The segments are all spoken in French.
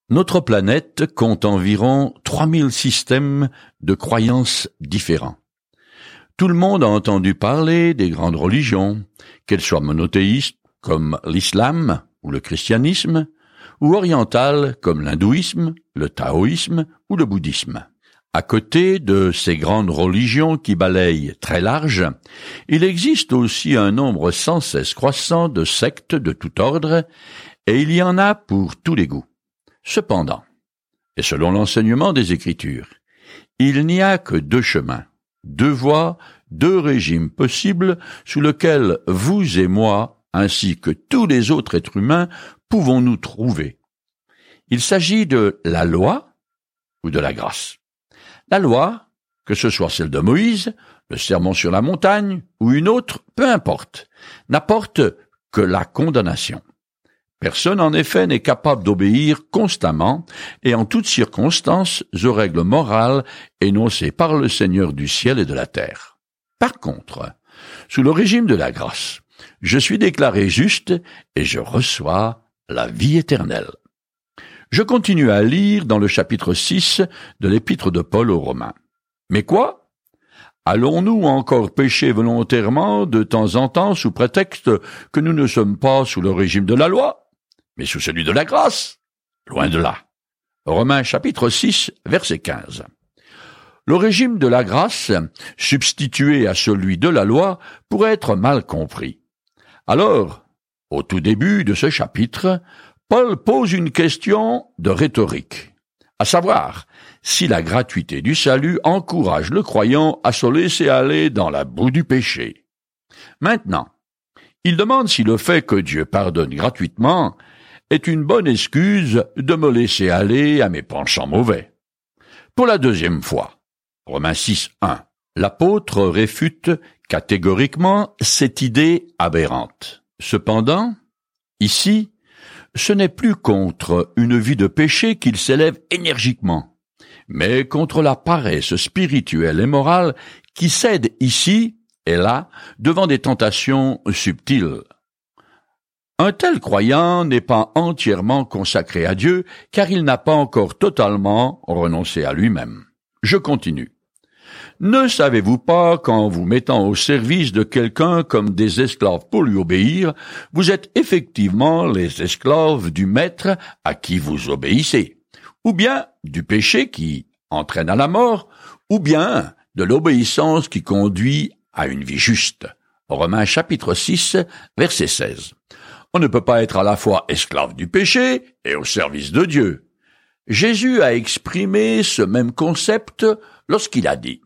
Notre planète compte environ 3000 systèmes de croyances différents. Tout le monde a entendu parler des grandes religions, qu'elles soient monothéistes comme l'islam ou le christianisme, ou orientales comme l'hindouisme, le taoïsme ou le bouddhisme. À côté de ces grandes religions qui balayent très large, il existe aussi un nombre sans cesse croissant de sectes de tout ordre, et il y en a pour tous les goûts. Cependant, et selon l'enseignement des Écritures, il n'y a que deux chemins, deux voies, deux régimes possibles sous lesquels vous et moi, ainsi que tous les autres êtres humains, pouvons nous trouver. Il s'agit de la loi ou de la grâce. La loi, que ce soit celle de Moïse, le sermon sur la montagne ou une autre, peu importe, n'apporte que la condamnation. Personne, en effet, n'est capable d'obéir constamment et en toutes circonstances aux règles morales énoncées par le Seigneur du ciel et de la terre. Par contre, sous le régime de la grâce, je suis déclaré juste et je reçois la vie éternelle. Je continue à lire dans le chapitre 6 de l'épître de Paul aux Romains. Mais quoi? Allons-nous encore pécher volontairement de temps en temps sous prétexte que nous ne sommes pas sous le régime de la loi, mais sous celui de la grâce? Loin de là. Romains chapitre 6, verset 15. Le régime de la grâce, substitué à celui de la loi, pourrait être mal compris. Alors, au tout début de ce chapitre, Paul pose une question de rhétorique, à savoir si la gratuité du salut encourage le croyant à se laisser aller dans la boue du péché. Maintenant, il demande si le fait que Dieu pardonne gratuitement est une bonne excuse de me laisser aller à mes penchants mauvais. Pour la deuxième fois, Romains 6, 1, l'apôtre réfute catégoriquement cette idée aberrante. Cependant, ici, ce n'est plus contre une vie de péché qu'il s'élève énergiquement, mais contre la paresse spirituelle et morale qui cède ici et là devant des tentations subtiles. Un tel croyant n'est pas entièrement consacré à Dieu, car il n'a pas encore totalement renoncé à lui-même. Je continue. Ne savez-vous pas qu'en vous mettant au service de quelqu'un comme des esclaves pour lui obéir, vous êtes effectivement les esclaves du maître à qui vous obéissez, ou bien du péché qui entraîne à la mort, ou bien de l'obéissance qui conduit à une vie juste. Romains chapitre 6, verset 16. On ne peut pas être à la fois esclave du péché et au service de Dieu. Jésus a exprimé ce même concept lorsqu'il a dit: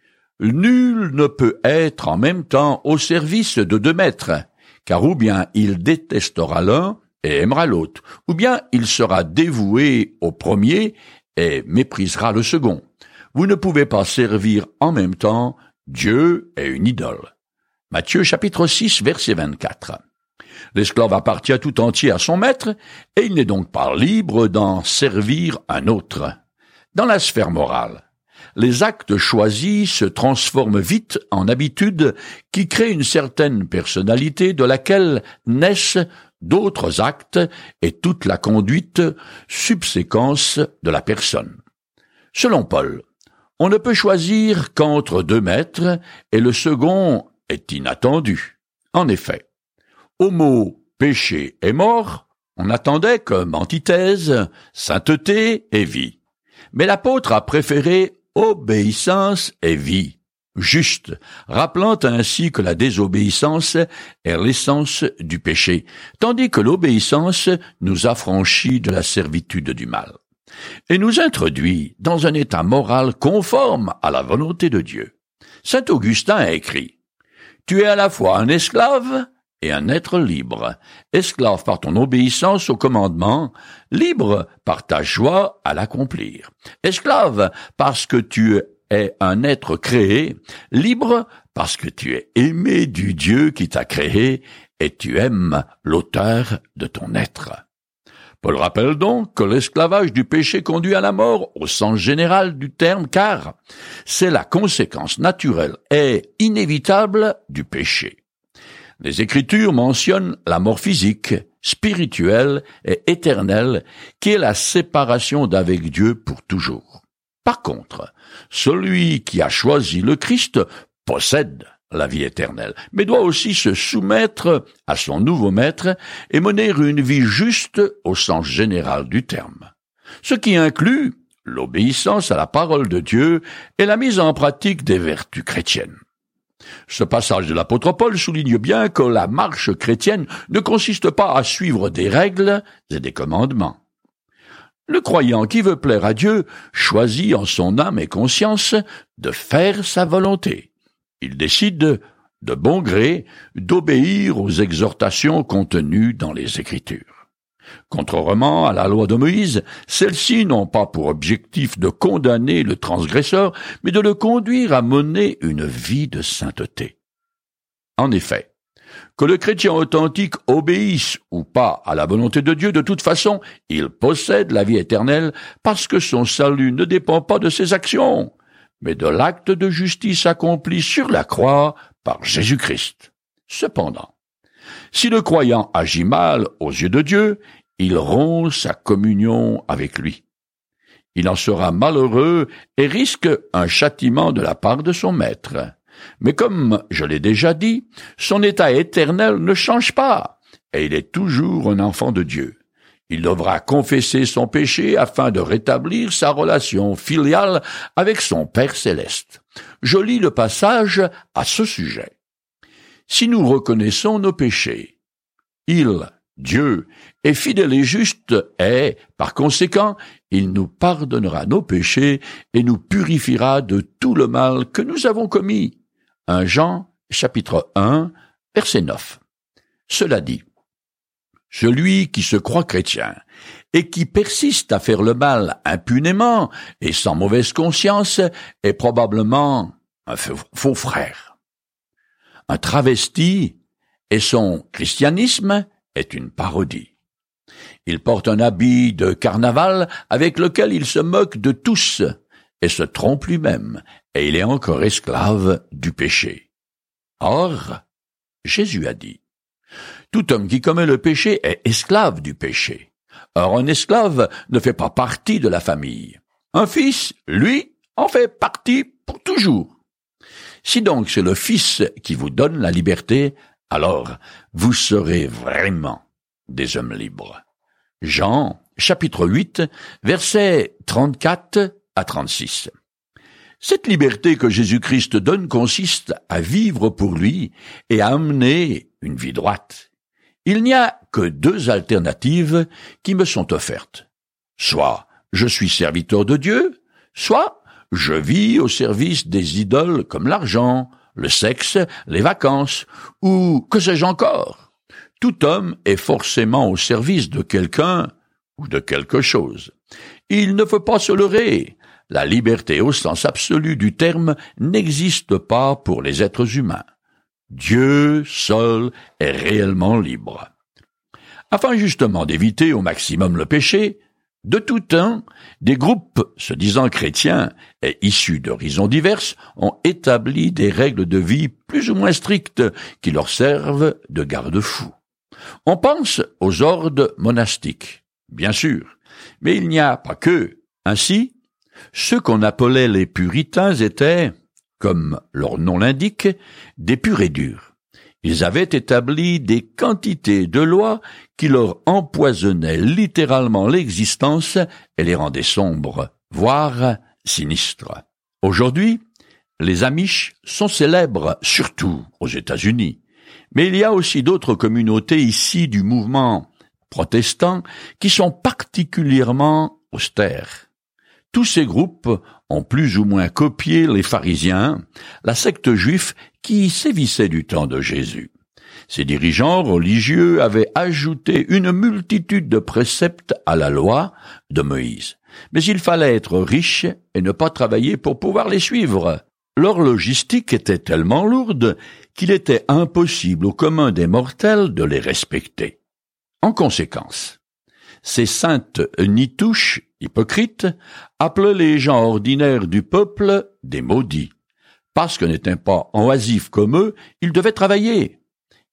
nul ne peut être en même temps au service de deux maîtres, car ou bien il détestera l'un et aimera l'autre, ou bien il sera dévoué au premier et méprisera le second. Vous ne pouvez pas servir en même temps Dieu et une idole. Matthieu chapitre 6, verset 24. L'esclave appartient tout entier à son maître, et il n'est donc pas libre d'en servir un autre. Dans la sphère morale, les actes choisis se transforment vite en habitudes qui créent une certaine personnalité de laquelle naissent d'autres actes et toute la conduite subséquence de la personne. Selon Paul, on ne peut choisir qu'entre deux maîtres et le second est inattendu. En effet, au mot péché et mort, on attendait comme antithèse sainteté et vie. Mais l'apôtre a préféré obéissance et vie, juste, rappelant ainsi que la désobéissance est l'essence du péché, tandis que l'obéissance nous affranchit de la servitude du mal, et nous introduit dans un état moral conforme à la volonté de Dieu. Saint Augustin a écrit: « Tu es à la fois un esclave et un être libre, esclave par ton obéissance au commandement, libre par ta joie à l'accomplir. Esclave parce que tu es un être créé, libre parce que tu es aimé du Dieu qui t'a créé et tu aimes l'auteur de ton être. » Paul rappelle donc que l'esclavage du péché conduit à la mort au sens général du terme, car c'est la conséquence naturelle et inévitable du péché. Les Écritures mentionnent la mort physique, spirituelle et éternelle qui est la séparation d'avec Dieu pour toujours. Par contre, celui qui a choisi le Christ possède la vie éternelle, mais doit aussi se soumettre à son nouveau maître et mener une vie juste au sens général du terme, ce qui inclut l'obéissance à la parole de Dieu et la mise en pratique des vertus chrétiennes. Ce passage de l'apôtre Paul souligne bien que la marche chrétienne ne consiste pas à suivre des règles et des commandements. Le croyant qui veut plaire à Dieu choisit en son âme et conscience de faire sa volonté. Il décide de bon gré d'obéir aux exhortations contenues dans les Écritures. Contrairement à la loi de Moïse, celles-ci n'ont pas pour objectif de condamner le transgresseur, mais de le conduire à mener une vie de sainteté. En effet, que le chrétien authentique obéisse ou pas à la volonté de Dieu, de toute façon, il possède la vie éternelle parce que son salut ne dépend pas de ses actions, mais de l'acte de justice accompli sur la croix par Jésus-Christ. Cependant, si le croyant agit mal aux yeux de Dieu, il rompt sa communion avec lui. Il en sera malheureux et risque un châtiment de la part de son maître. Mais comme je l'ai déjà dit, son état éternel ne change pas, et il est toujours un enfant de Dieu. Il devra confesser son péché afin de rétablir sa relation filiale avec son Père céleste. Je lis le passage à ce sujet. Si nous reconnaissons nos péchés, Dieu, est fidèle et juste et, par conséquent, il nous pardonnera nos péchés et nous purifiera de tout le mal que nous avons commis. 1 Jean, chapitre 1, verset 9. Cela dit, celui qui se croit chrétien et qui persiste à faire le mal impunément et sans mauvaise conscience est probablement un faux frère, un travesti, et son christianisme est une parodie. Il porte un habit de carnaval avec lequel il se moque de tous et se trompe lui-même, et il est encore esclave du péché. Or, Jésus a dit, « Tout homme qui commet le péché est esclave du péché. Or, un esclave ne fait pas partie de la famille. Un fils, lui, en fait partie pour toujours. Si donc c'est le Fils qui vous donne la liberté, alors vous serez vraiment des hommes libres. » Jean, chapitre 8, versets 34 à 36. Cette liberté que Jésus-Christ donne consiste à vivre pour lui et à amener une vie droite. Il n'y a que deux alternatives qui me sont offertes. Soit je suis serviteur de Dieu, soit je vis au service des idoles comme l'argent, le sexe, les vacances, ou que sais-je encore. Tout homme est forcément au service de quelqu'un ou de quelque chose. Il ne faut pas se leurrer. La liberté au sens absolu du terme n'existe pas pour les êtres humains. Dieu seul est réellement libre. Afin justement d'éviter au maximum le péché, de tout temps, des groupes se disant chrétiens et issus d'horizons diverses ont établi des règles de vie plus ou moins strictes qui leur servent de garde-fous. On pense aux ordres monastiques, bien sûr, mais il n'y a pas que. Ainsi, ceux qu'on appelait les puritains étaient, comme leur nom l'indique, des purs et durs. Ils avaient établi des quantités de lois qui leur empoisonnaient littéralement l'existence et les rendaient sombres, voire sinistres. Aujourd'hui, les Amish sont célèbres, surtout aux États-Unis. Mais il y a aussi d'autres communautés ici du mouvement protestant qui sont particulièrement austères. Tous ces groupes ont plus ou moins copié les pharisiens, la secte juive qui sévissait du temps de Jésus. Ces dirigeants religieux avaient ajouté une multitude de préceptes à la loi de Moïse. Mais il fallait être riche et ne pas travailler pour pouvoir les suivre. Leur logistique était tellement lourde qu'il était impossible au commun des mortels de les respecter. En conséquence, ces saintes nitouches hypocrites appelaient les gens ordinaires du peuple des maudits. Parce que n'étaient pas oisifs comme eux, ils devaient travailler.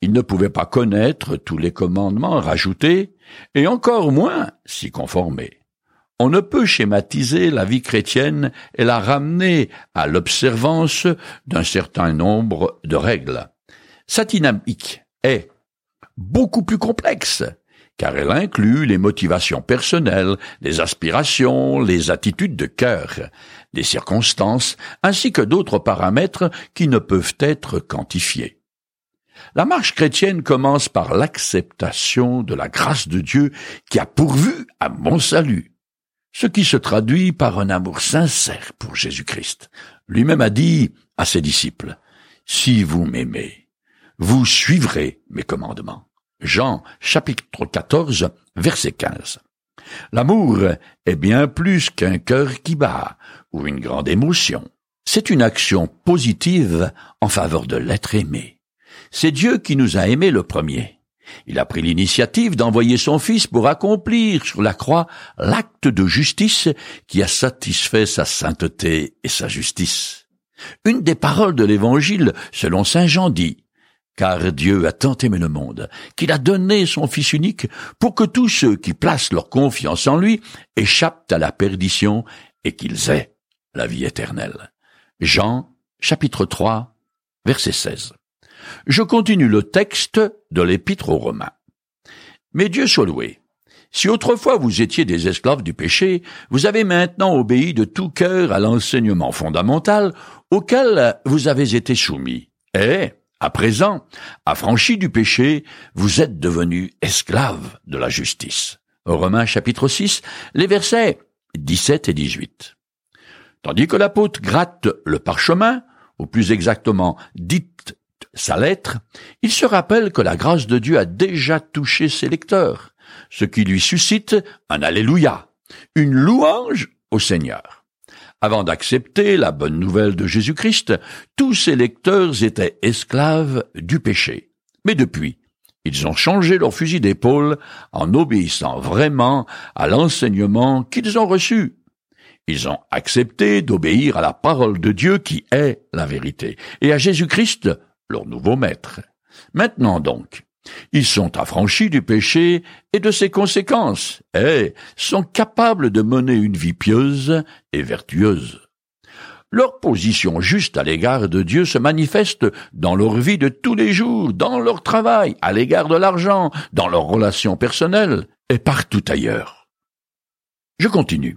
Il ne pouvait pas connaître tous les commandements rajoutés, et encore moins s'y conformer. On ne peut schématiser la vie chrétienne et la ramener à l'observance d'un certain nombre de règles. Sa dynamique est beaucoup plus complexe, car elle inclut les motivations personnelles, les aspirations, les attitudes de cœur, les circonstances, ainsi que d'autres paramètres qui ne peuvent être quantifiés. La marche chrétienne commence par l'acceptation de la grâce de Dieu qui a pourvu à mon salut, ce qui se traduit par un amour sincère pour Jésus-Christ. Lui-même a dit à ses disciples, « Si vous m'aimez, vous suivrez mes commandements. » Jean, chapitre 14, verset 15. L'amour est bien plus qu'un cœur qui bat ou une grande émotion. C'est une action positive en faveur de l'être aimé. C'est Dieu qui nous a aimés le premier. Il a pris l'initiative d'envoyer son Fils pour accomplir sur la croix l'acte de justice qui a satisfait sa sainteté et sa justice. Une des paroles de l'Évangile, selon saint Jean, dit « Car Dieu a tant aimé le monde, qu'il a donné son Fils unique pour que tous ceux qui placent leur confiance en lui échappent à la perdition et qu'ils aient la vie éternelle. » Jean, chapitre 3, verset 16. Je continue le texte de l'Épître aux Romains. « Mais Dieu soit loué. Si autrefois vous étiez des esclaves du péché, vous avez maintenant obéi de tout cœur à l'enseignement fondamental auquel vous avez été soumis. Et, à présent, affranchis du péché, vous êtes devenus esclaves de la justice. » Romains chapitre 6, les versets 17 et 18. Tandis que l'apôtre gratte le parchemin, ou plus exactement dicte sa lettre, il se rappelle que la grâce de Dieu a déjà touché ses lecteurs, ce qui lui suscite un Alléluia, une louange au Seigneur. Avant d'accepter la bonne nouvelle de Jésus-Christ, tous ses lecteurs étaient esclaves du péché. Mais depuis, ils ont changé leur fusil d'épaule en obéissant vraiment à l'enseignement qu'ils ont reçu. Ils ont accepté d'obéir à la parole de Dieu qui est la vérité, et à Jésus-Christ, leur nouveau maître. Maintenant donc, ils sont affranchis du péché et de ses conséquences, et sont capables de mener une vie pieuse et vertueuse. Leur position juste à l'égard de Dieu se manifeste dans leur vie de tous les jours, dans leur travail, à l'égard de l'argent, dans leurs relations personnelles et partout ailleurs. Je continue.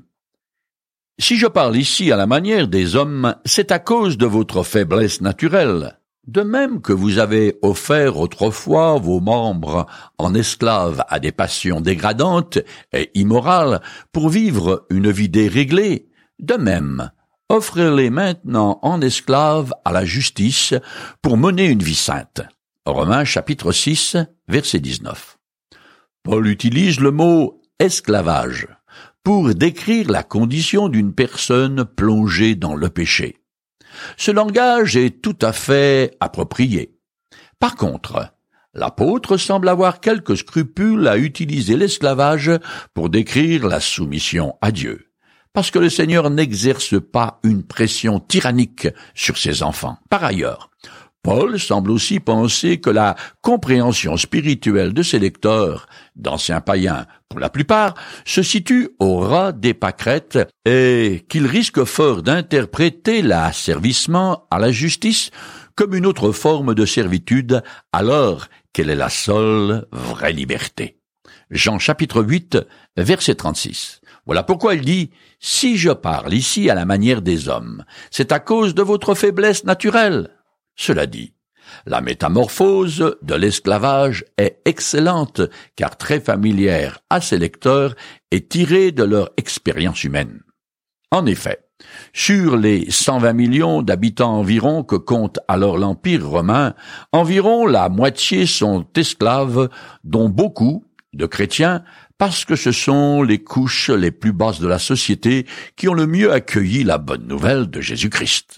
Si je parle ici à la manière des hommes, c'est à cause de votre faiblesse naturelle. De même que vous avez offert autrefois vos membres en esclaves à des passions dégradantes et immorales pour vivre une vie déréglée, de même, offrez-les maintenant en esclaves à la justice pour mener une vie sainte. Romains chapitre 6, verset 19. Paul utilise le mot « esclavage » pour décrire la condition d'une personne plongée dans le péché. Ce langage est tout à fait approprié. Par contre, l'apôtre semble avoir quelques scrupules à utiliser l'esclavage pour décrire la soumission à Dieu, parce que le Seigneur n'exerce pas une pression tyrannique sur ses enfants. Par ailleurs, Paul semble aussi penser que la compréhension spirituelle de ses lecteurs, d'anciens païens pour la plupart, se situe au ras des pâquerettes et qu'il risque fort d'interpréter l'asservissement à la justice comme une autre forme de servitude alors qu'elle est la seule vraie liberté. Jean chapitre 8, verset 36. Voilà pourquoi il dit « Si je parle ici à la manière des hommes, c'est à cause de votre faiblesse naturelle. » Cela dit, la métamorphose de l'esclavage est excellente car très familière à ses lecteurs et tirée de leur expérience humaine. En effet, sur les 120 millions d'habitants environ que compte alors l'Empire romain, environ la moitié sont esclaves, dont beaucoup de chrétiens, parce que ce sont les couches les plus basses de la société qui ont le mieux accueilli la bonne nouvelle de Jésus-Christ.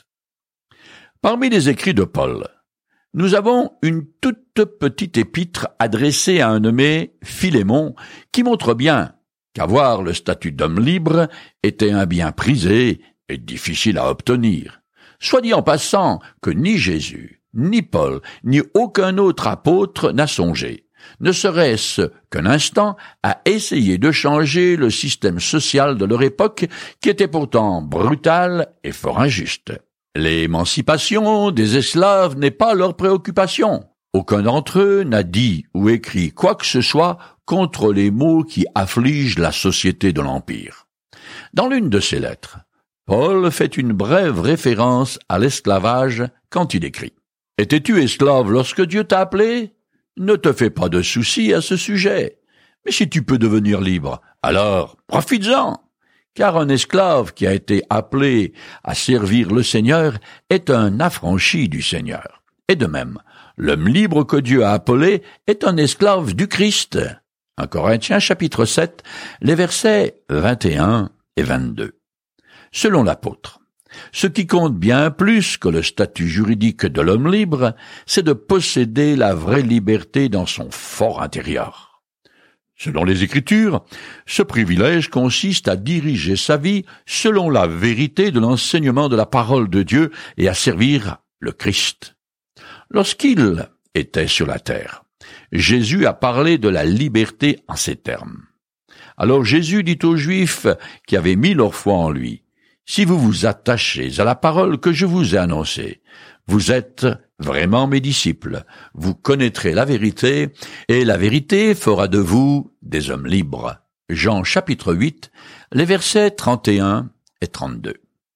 Parmi les écrits de Paul, nous avons une toute petite épître adressée à un nommé Philémon qui montre bien qu'avoir le statut d'homme libre était un bien prisé et difficile à obtenir. Soit dit en passant que ni Jésus ni Paul, ni aucun autre apôtre n'a songé, ne serait-ce qu'un instant, à essayer de changer le système social de leur époque, qui était pourtant brutal et fort injuste. L'émancipation des esclaves n'est pas leur préoccupation. Aucun d'entre eux n'a dit ou écrit quoi que ce soit contre les maux qui affligent la société de l'Empire. Dans l'une de ses lettres, Paul fait une brève référence à l'esclavage quand il écrit « Étais-tu esclave lorsque Dieu t'a appelé ? Ne te fais pas de soucis à ce sujet. Mais si tu peux devenir libre, alors profites-en. Car un esclave qui a été appelé à servir le Seigneur est un affranchi du Seigneur. Et de même, l'homme libre que Dieu a appelé est un esclave du Christ. » 1 Corinthiens chapitre 7, les versets 21 et 22. Selon l'apôtre, ce qui compte bien plus que le statut juridique de l'homme libre, c'est de posséder la vraie liberté dans son fort intérieur. Selon les Écritures, ce privilège consiste à diriger sa vie selon la vérité de l'enseignement de la parole de Dieu et à servir le Christ. Lorsqu'il était sur la terre, Jésus a parlé de la liberté en ces termes. Alors Jésus dit aux Juifs qui avaient mis leur foi en lui, « Si vous vous attachez à la parole que je vous ai annoncée, vous êtes vraiment mes disciples, vous connaîtrez la vérité, et la vérité fera de vous des hommes libres. » Jean chapitre 8, les versets 31 et 32.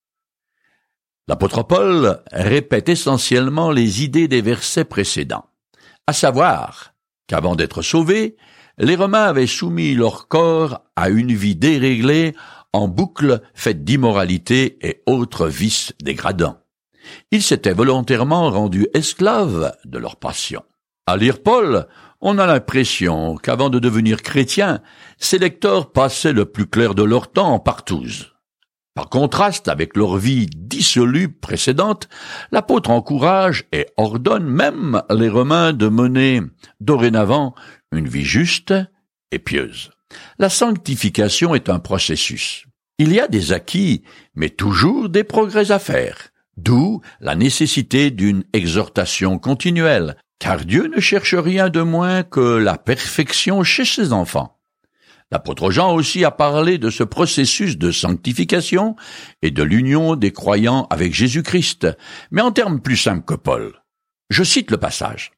L'apôtre Paul répète essentiellement les idées des versets précédents, à savoir qu'avant d'être sauvés, les Romains avaient soumis leur corps à une vie déréglée en boucle faite d'immoralité et autres vices dégradants. Ils s'étaient volontairement rendus esclaves de leurs passions. À lire Paul, on a l'impression qu'avant de devenir chrétiens, ces lecteurs passaient le plus clair de leur temps en partouze. Par contraste avec leur vie dissolue précédente, l'apôtre encourage et ordonne même les Romains de mener dorénavant une vie juste et pieuse. La sanctification est un processus. Il y a des acquis, mais toujours des progrès à faire, d'où la nécessité d'une exhortation continuelle, car Dieu ne cherche rien de moins que la perfection chez ses enfants. L'apôtre Jean aussi a parlé de ce processus de sanctification et de l'union des croyants avec Jésus-Christ, mais en termes plus simples que Paul. Je cite le passage.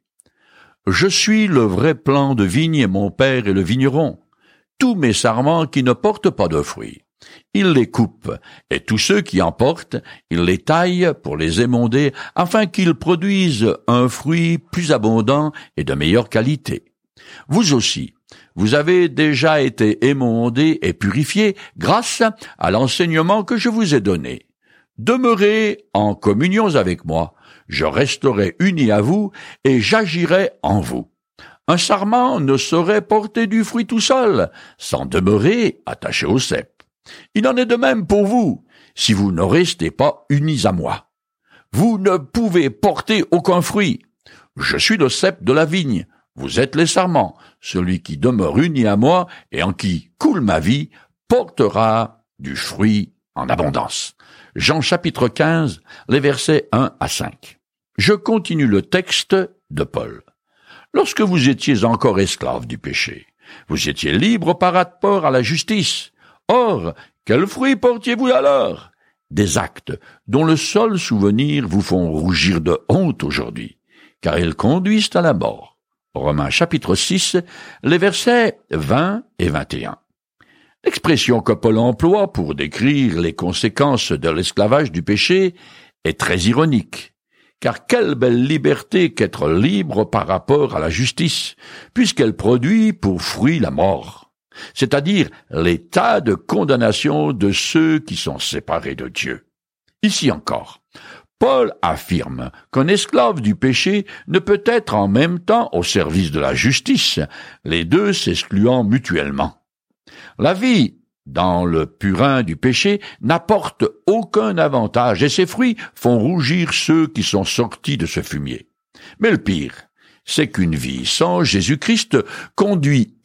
« Je suis le vrai plant de vigne et mon père est le vigneron. Tous mes sarments qui ne portent pas de fruits, il les coupe, et tous ceux qui en portent, il les taille pour les émonder, afin qu'ils produisent un fruit plus abondant et de meilleure qualité. Vous aussi, vous avez déjà été émondés et purifiés grâce à l'enseignement que je vous ai donné. Demeurez en communion avec moi, je resterai uni à vous et j'agirai en vous. Un sarment ne saurait porter du fruit tout seul, sans demeurer attaché au cep. Il en est de même pour vous, si vous ne restez pas unis à moi. Vous ne pouvez porter aucun fruit. Je suis le cep de la vigne, vous êtes les sarments. Celui qui demeure uni à moi et en qui coule ma vie portera du fruit en abondance. Jean chapitre 15, les versets 1 à 5. Je continue le texte de Paul. Lorsque vous étiez encore esclaves du péché, vous étiez libres par rapport à la justice. Or, quels fruits portiez-vous alors? Des actes dont le seul souvenir vous font rougir de honte aujourd'hui, car ils conduisent à la mort. Romains chapitre 6, les versets 20 et 21. L'expression que Paul emploie pour décrire les conséquences de l'esclavage du péché est très ironique, car quelle belle liberté qu'être libre par rapport à la justice, puisqu'elle produit pour fruit la mort, c'est-à-dire l'état de condamnation de ceux qui sont séparés de Dieu. Ici encore, Paul affirme qu'un esclave du péché ne peut être en même temps au service de la justice, les deux s'excluant mutuellement. La vie dans le purin du péché n'apporte aucun avantage et ses fruits font rougir ceux qui sont sortis de ce fumier. Mais le pire, c'est qu'une vie sans Jésus-Christ conduit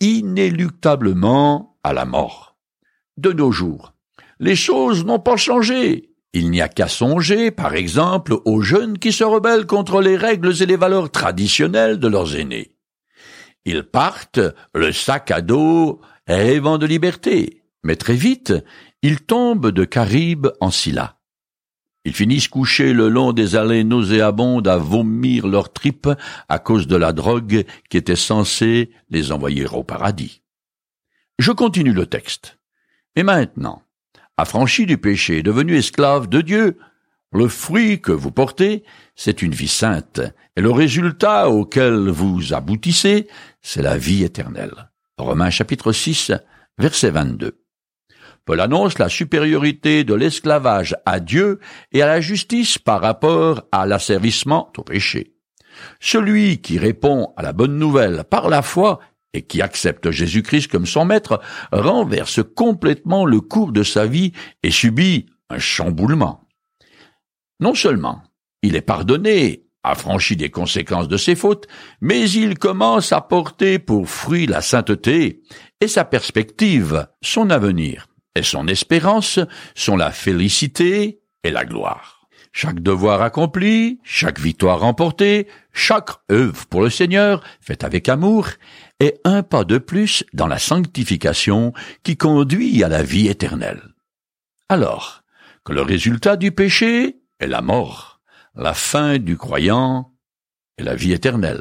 inéluctablement à la mort. De nos jours, les choses n'ont pas changé. Il n'y a qu'à songer, par exemple, aux jeunes qui se rebellent contre les règles et les valeurs traditionnelles de leurs aînés. Ils partent, le sac à dos, rêvant de liberté, mais très vite, ils tombent de Caribe en Scylla. Ils finissent couchés le long des allées nauséabondes à vomir leurs tripes à cause de la drogue qui était censée les envoyer au paradis. Je continue le texte. Et maintenant, affranchi du péché, devenu esclave de Dieu, le fruit que vous portez, c'est une vie sainte, et le résultat auquel vous aboutissez, c'est la vie éternelle. Romains chapitre 6, verset 22. Paul annonce la supériorité de l'esclavage à Dieu et à la justice par rapport à l'asservissement au péché. Celui qui répond à la bonne nouvelle par la foi et qui accepte Jésus-Christ comme son maître renverse complètement le cours de sa vie et subit un chamboulement. Non seulement il est pardonné, affranchi des conséquences de ses fautes, mais il commence à porter pour fruit la sainteté et sa perspective, son avenir. Et son espérance sont la félicité et la gloire. Chaque devoir accompli, chaque victoire remportée, chaque œuvre pour le Seigneur, faite avec amour, est un pas de plus dans la sanctification qui conduit à la vie éternelle. Alors que le résultat du péché est la mort, la fin du croyant est la vie éternelle.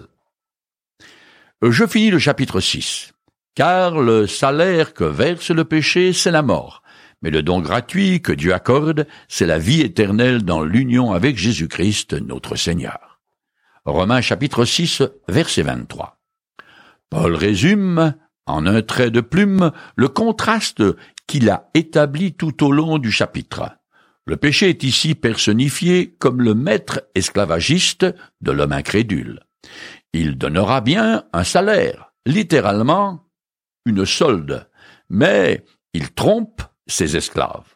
Je finis le chapitre 6. Car le salaire que verse le péché, c'est la mort. Mais le don gratuit que Dieu accorde, c'est la vie éternelle dans l'union avec Jésus-Christ, notre Seigneur. Romains chapitre 6, verset 23. Paul résume, en un trait de plume, le contraste qu'il a établi tout au long du chapitre. Le péché est ici personnifié comme le maître esclavagiste de l'homme incrédule. Il donnera bien un salaire, littéralement, une solde, mais il trompe ses esclaves.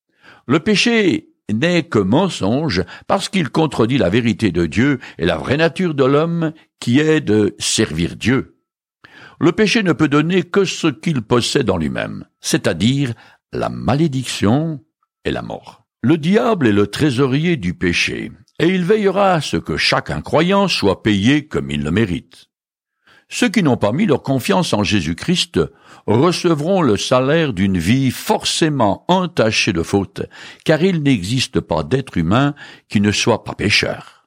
Le péché n'est que mensonge parce qu'il contredit la vérité de Dieu et la vraie nature de l'homme qui est de servir Dieu. Le péché ne peut donner que ce qu'il possède en lui-même, c'est-à-dire la malédiction et la mort. Le diable est le trésorier du péché, et il veillera à ce que chaque incroyant soit payé comme il le mérite. Ceux qui n'ont pas mis leur confiance en Jésus-Christ recevront le salaire d'une vie forcément entachée de fautes, car il n'existe pas d'être humain qui ne soit pas pécheur.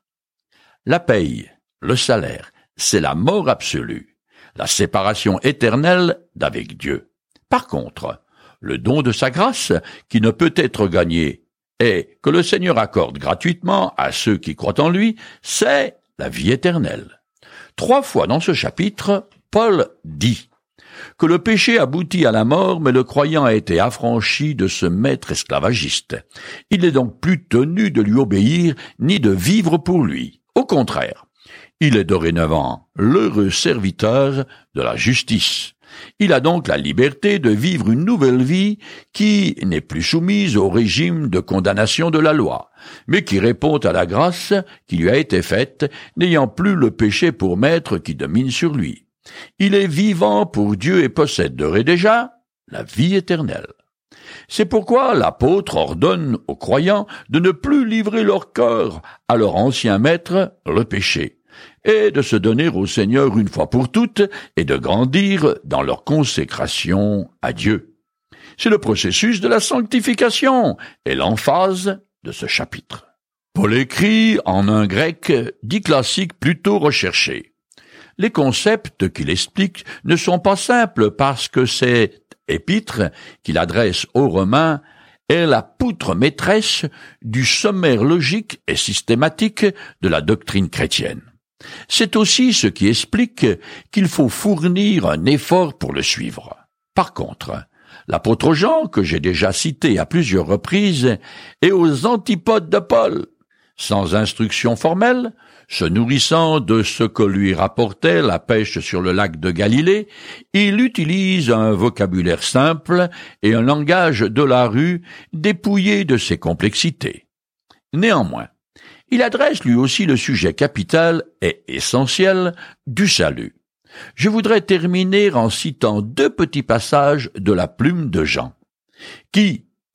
La paye, le salaire, c'est la mort absolue, la séparation éternelle d'avec Dieu. Par contre, le don de sa grâce, qui ne peut être gagné, et que le Seigneur accorde gratuitement à ceux qui croient en lui, c'est la vie éternelle. 3 fois dans ce chapitre, Paul dit que le péché aboutit à la mort, mais le croyant a été affranchi de ce maître esclavagiste. Il n'est donc plus tenu de lui obéir, ni de vivre pour lui. Au contraire, il est dorénavant l'heureux serviteur de la justice. Il a donc la liberté de vivre une nouvelle vie qui n'est plus soumise au régime de condamnation de la loi, mais qui répond à la grâce qui lui a été faite, n'ayant plus le péché pour maître qui domine sur lui. Il est vivant pour Dieu et possède d'ores et déjà la vie éternelle. C'est pourquoi l'apôtre ordonne aux croyants de ne plus livrer leur cœur à leur ancien maître, le péché, et de se donner au Seigneur une fois pour toutes et de grandir dans leur consécration à Dieu. C'est le processus de la sanctification et l'emphase de ce chapitre. Paul écrit en un grec dit classique plutôt recherché. Les concepts qu'il explique ne sont pas simples parce que cette épître qu'il adresse aux Romains est la poutre maîtresse du sommaire logique et systématique de la doctrine chrétienne. C'est aussi ce qui explique qu'il faut fournir un effort pour le suivre. Par contre, l'apôtre Jean, que j'ai déjà cité à plusieurs reprises, est aux antipodes de Paul. Sans instruction formelle, se nourrissant de ce que lui rapportait la pêche sur le lac de Galilée, il utilise un vocabulaire simple et un langage de la rue dépouillé de ses complexités. Néanmoins, il adresse lui aussi le sujet capital et essentiel du salut. Je voudrais terminer en citant 2 petits passages de la plume de Jean, qui,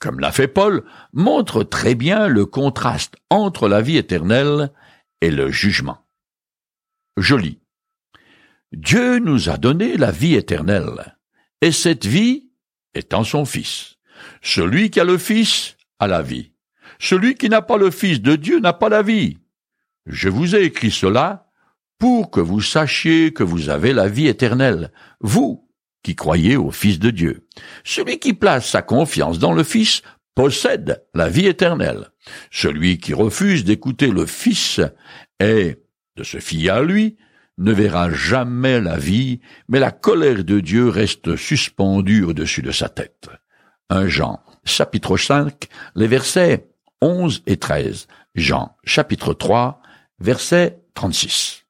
comme l'a fait Paul, montre très bien le contraste entre la vie éternelle et le jugement. Je lis. Dieu nous a donné la vie éternelle, et cette vie est en son Fils. Celui qui a le Fils a la vie. Celui qui n'a pas le Fils de Dieu n'a pas la vie. Je vous ai écrit cela pour que vous sachiez que vous avez la vie éternelle, vous qui croyez au Fils de Dieu. Celui qui place sa confiance dans le Fils possède la vie éternelle. Celui qui refuse d'écouter le Fils et de se fier à lui ne verra jamais la vie, mais la colère de Dieu reste suspendue au-dessus de sa tête. 1 Jean, chapitre 5, les versets 11 et 13. Jean, chapitre 3, verset 36.